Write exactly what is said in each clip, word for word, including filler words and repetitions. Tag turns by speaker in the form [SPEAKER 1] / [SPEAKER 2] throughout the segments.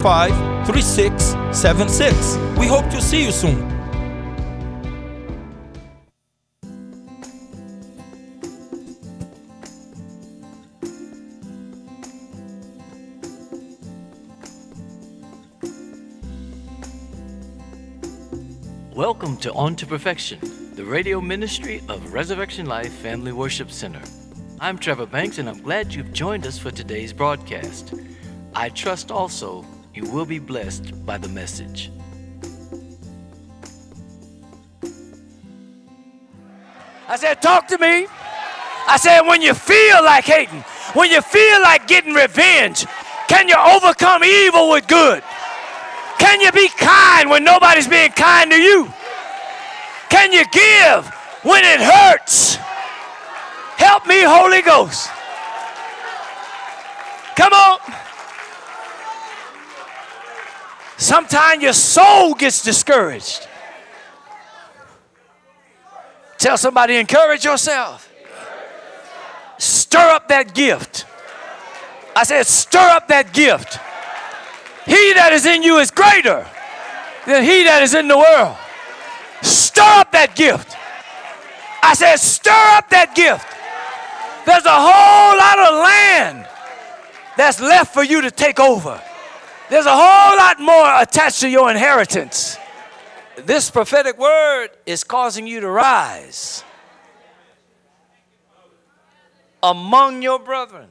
[SPEAKER 1] five three six seven six. We hope to see you soon.
[SPEAKER 2] Welcome to On to Perfection, the radio ministry of Resurrection Life Family Worship Center. I'm Trevor Banks, and I'm glad you've joined us for today's broadcast. I trust also you will be blessed by the message.
[SPEAKER 3] I said, talk to me. I said, when you feel like hating, when you feel like getting revenge, can you overcome evil with good? Can you be kind when nobody's being kind to you? Can you give when it hurts? Help me, Holy Ghost. Come on. Sometimes your soul gets discouraged. Tell somebody, encourage yourself. Stir up that gift. I said, stir up that gift. He that is in you is greater than he that is in the world. Stir up that gift. I said, stir up that gift. There's a whole lot of land that's left for you to take over. There's a whole lot more attached to your inheritance. This prophetic word is causing you to rise among your brethren.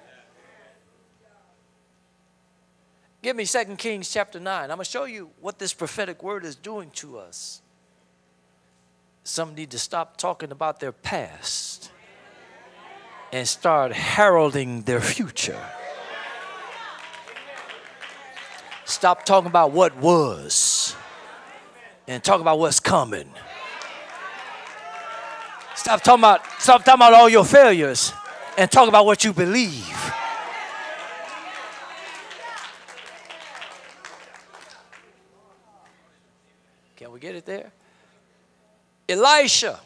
[SPEAKER 3] Give me Second Kings chapter nine. I'm going to show you what this prophetic word is doing to us. Some need to stop talking about their past and start heralding their future. Stop talking about what was and talk about what's coming. Stop talking about, stop talking about all your failures and talk about what you believe. Can we get it there? Elisha,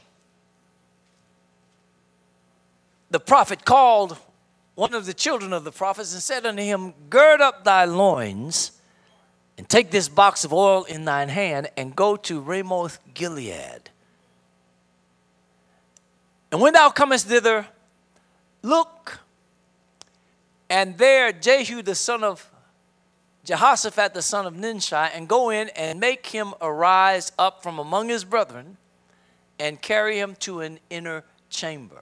[SPEAKER 3] the prophet, called one of the children of the prophets and said unto him, gird up thy loins and take this box of oil in thine hand and go to Ramoth Gilead. And when thou comest thither, look, and there Jehu the son of Jehoshaphat the son of Nimshi, and go in and make him arise up from among his brethren and carry him to an inner chamber.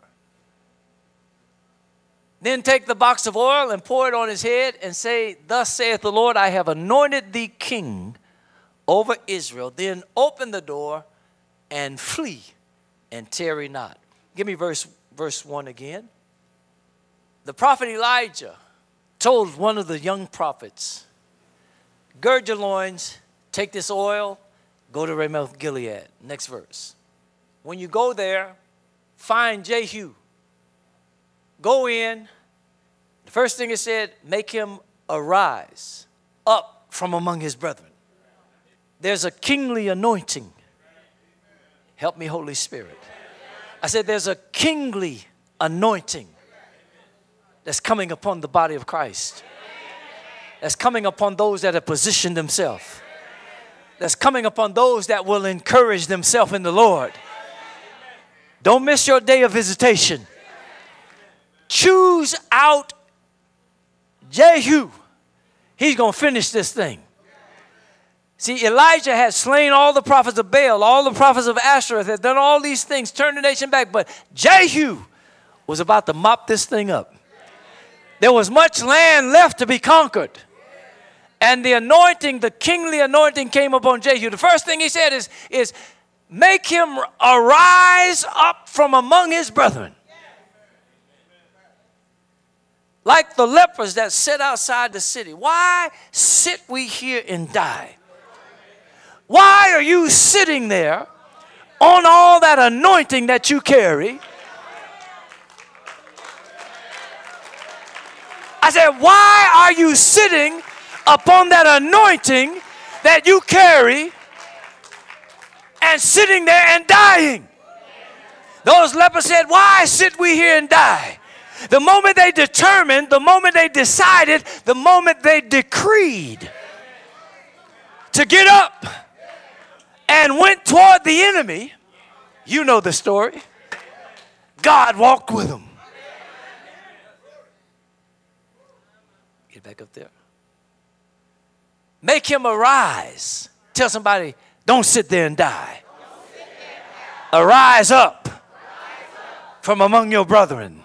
[SPEAKER 3] Then take the box of oil and pour it on his head and say, thus saith the Lord, I have anointed thee king over Israel. Then open the door and flee and tarry not. Give me verse, verse one again. The prophet Elijah told one of the young prophets, gird your loins, take this oil, go to Ramoth Gilead. Next verse. When you go there, find Jehu. Go in. The first thing it said, make him arise up from among his brethren. There's a kingly anointing. Help me, Holy Spirit. I said there's a kingly anointing that's coming upon the body of Christ. That's coming upon those that have positioned themselves. That's coming upon those that will encourage themselves in the Lord. Don't miss your day of visitation. Choose out Jehu. He's going to finish this thing. See, Elijah had slain all the prophets of Baal, all the prophets of Asherah, had done all these things, turned the nation back. But Jehu was about to mop this thing up. There was much land left to be conquered. And the anointing, the kingly anointing came upon Jehu. The first thing he said is, is make him arise up from among his brethren. Like the lepers that sit outside the city. Why sit we here and die? Why are you sitting there on all that anointing that you carry? I said, why are you sitting upon that anointing that you carry and sitting there and dying? Those lepers said, why sit we here and die? The moment they determined, the moment they decided, the moment they decreed to get up and went toward the enemy. You know the story. God walked with him. Get back up there. Make him arise. Tell somebody, don't sit there and die. Arise up from among your brethren.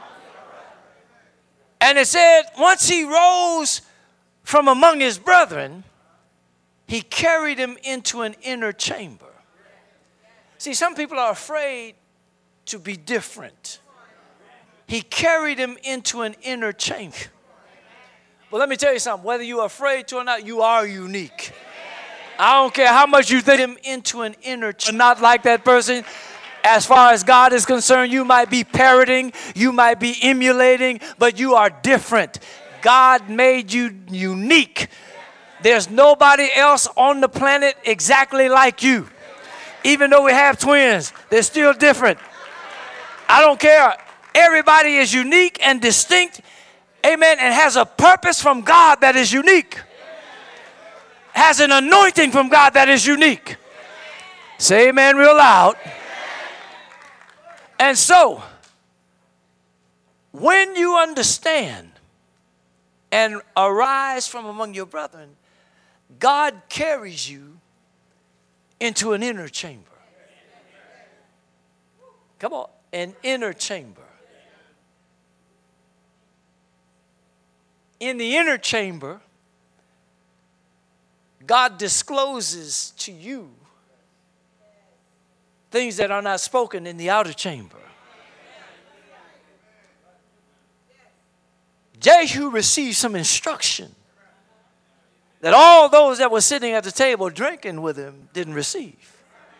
[SPEAKER 3] And it said, once he rose from among his brethren, he carried him into an inner chamber. See, some people are afraid to be different. He carried him into an inner chamber. Well, let me tell you something. Whether you're afraid to or not, you are unique. I don't care how much you think him into an inner chamber. Not like that person. As far as God is concerned, you might be parroting, you might be emulating, but you are different. God made you unique. There's nobody else on the planet exactly like you. Even though we have twins, they're still different. I don't care. Everybody is unique and distinct, amen, and has a purpose from God that is unique. Has an anointing from God that is unique. Say amen real loud. And so, when you understand and arise from among your brethren, God carries you into an inner chamber. Come on, an inner chamber. In the inner chamber, God discloses to you things that are not spoken in the outer chamber. Jehu received some instruction that all those that were sitting at the table drinking with him didn't receive.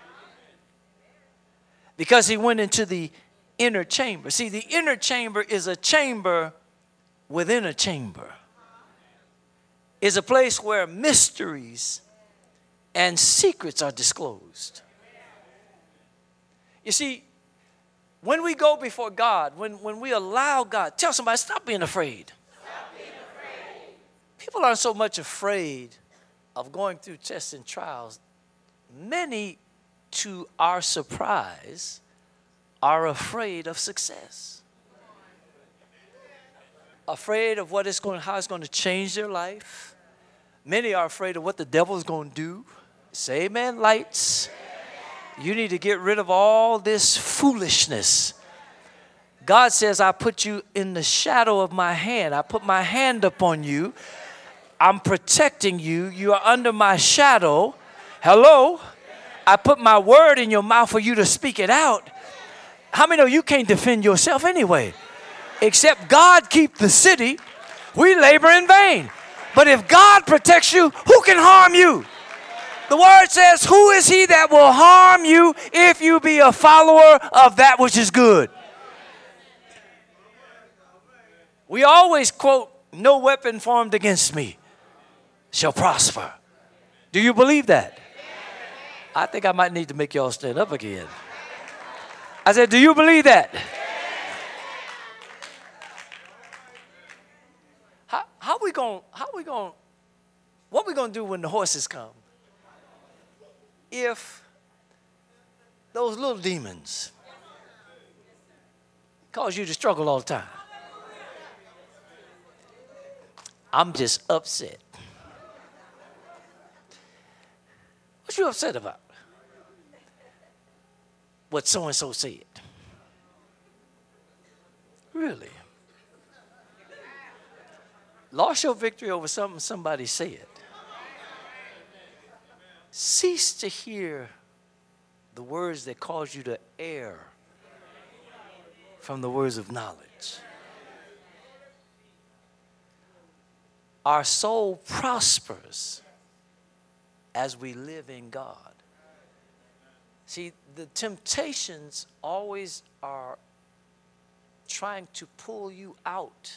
[SPEAKER 3] Because he went into the inner chamber. See, the inner chamber is a chamber within a chamber. It's a place where mysteries and secrets are disclosed. You see, when we go before God, when, when we allow God, tell somebody, stop being afraid. Stop being afraid. People aren't so much afraid of going through tests and trials. Many, to our surprise, are afraid of success. Afraid of what it's going, how it's going to change their life. Many are afraid of what the devil is going to do. Say amen, lights. You need to get rid of all this foolishness. God says, I put you in the shadow of my hand. I put my hand upon you. I'm protecting you. You are under my shadow. Hello? I put my word in your mouth for you to speak it out. How many know you can't defend yourself anyway? Except God keep the city, we labor in vain. But if God protects you, who can harm you? The word says, who is he that will harm you if you be a follower of that which is good? We always quote, no weapon formed against me shall prosper. Do you believe that? I think I might need to make y'all stand up again. I said, do you believe that? How, how we going, how we going, what we going to do when the horses come? If those little demons cause you to struggle all the time. I'm just upset. What you upset about? What so-and-so said. Really? Lost your victory over something somebody said. Cease to hear the words that cause you to err from the words of knowledge. Our soul prospers as we live in God. See, the temptations always are trying to pull you out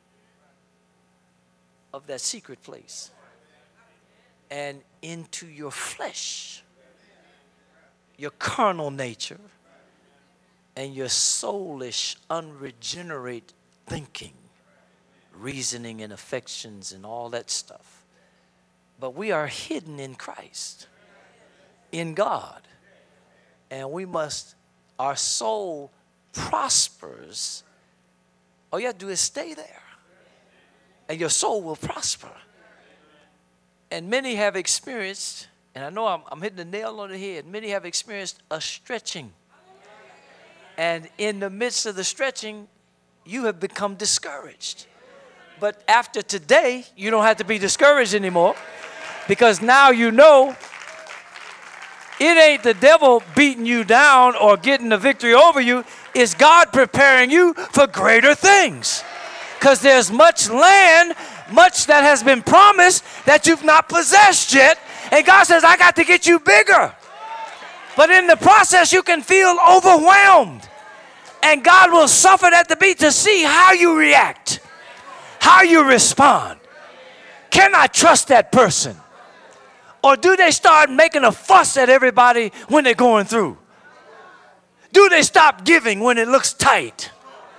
[SPEAKER 3] of that secret place and into your flesh, your carnal nature, and your soulish, unregenerate thinking, reasoning and affections and all that stuff. But we are hidden in Christ, in God. And we must, our soul prospers. All you have to do is stay there. And your soul will prosper. And many have experienced, and I know I'm, I'm hitting the nail on the head, many have experienced a stretching. And in the midst of the stretching, you have become discouraged. But after today, you don't have to be discouraged anymore, because now you know it ain't the devil beating you down or getting the victory over you. It's God preparing you for greater things. Because there's much land, much that has been promised that you've not possessed yet. And God says, I got to get you bigger. But in the process, you can feel overwhelmed. And God will suffer that to be to see how you react, how you respond. Can I trust that person? Or do they start making a fuss at everybody when they're going through? Do they stop giving when it looks tight?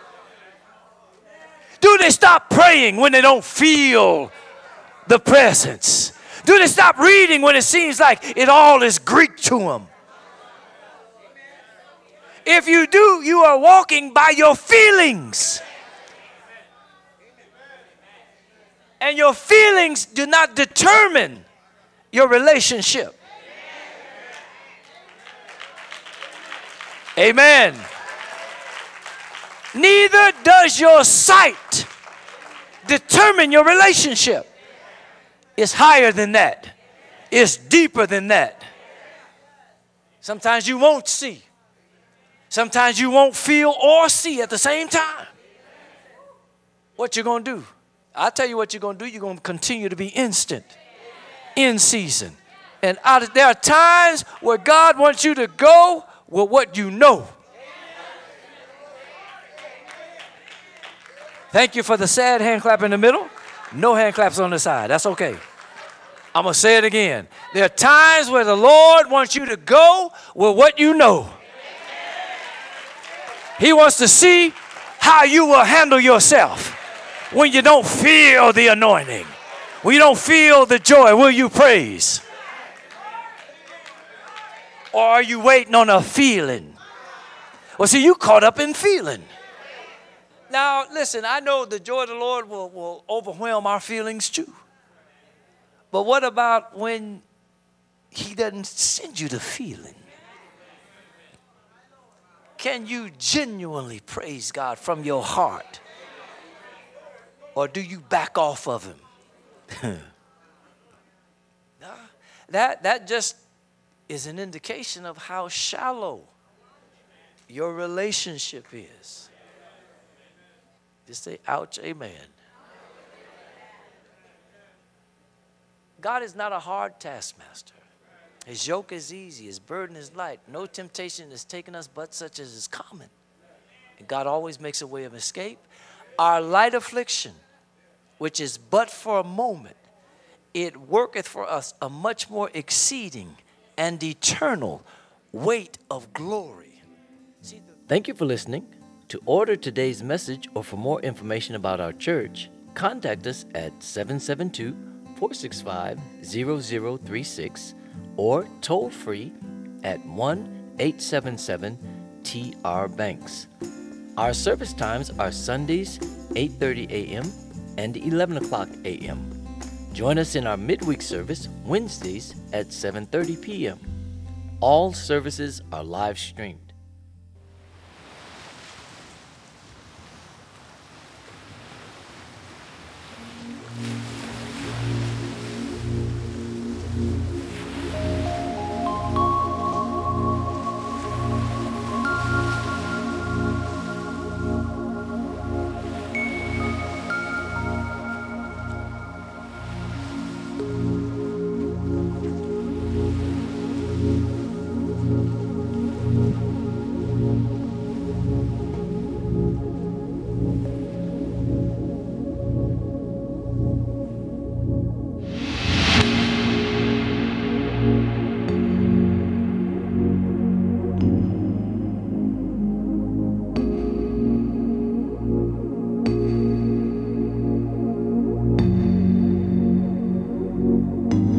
[SPEAKER 3] Do they stop praying when they don't feel the presence? Do they stop reading when it seems like it all is Greek to them? If you do, you are walking by your feelings. And your feelings do not determine your relationship. Amen. Neither does your sight determine your relationship. It's higher than that. It's deeper than that. Sometimes you won't see. Sometimes you won't feel or see at the same time. What you going to do? I'll tell you what you're going to do. You're going to continue to be instant, in season. And out of, there are times where God wants you to go with what you know. Thank you for the sad hand clap in the middle. No hand claps on the side. That's okay. I'm going to say it again. There are times where the Lord wants you to go with what you know. He wants to see how you will handle yourself when you don't feel the anointing, when you don't feel the joy. Will you praise? Or are you waiting on a feeling? Well, see, you caught up in feeling. Now, listen, I know the joy of the Lord will, will overwhelm our feelings too. But what about when he doesn't send you the feeling? Can you genuinely praise God from your heart? Or do you back off of him? that, that just is an indication of how shallow your relationship is. Just say, ouch, amen. God is not a hard taskmaster. His yoke is easy, his burden is light. No temptation is taken us but such as is common. And God always makes a way of escape. Our light affliction, which is but for a moment, it worketh for us a much more exceeding and eternal weight of glory.
[SPEAKER 2] Thank you for listening. To order today's message or for more information about our church, contact us at seven seven two, four six five, zero zero three six or toll free at one eight seven seven T R Banks. Our service times are Sundays eight thirty a.m. and eleven o'clock a.m. Join us in our midweek service Wednesdays at seven thirty p.m. All services are live streamed.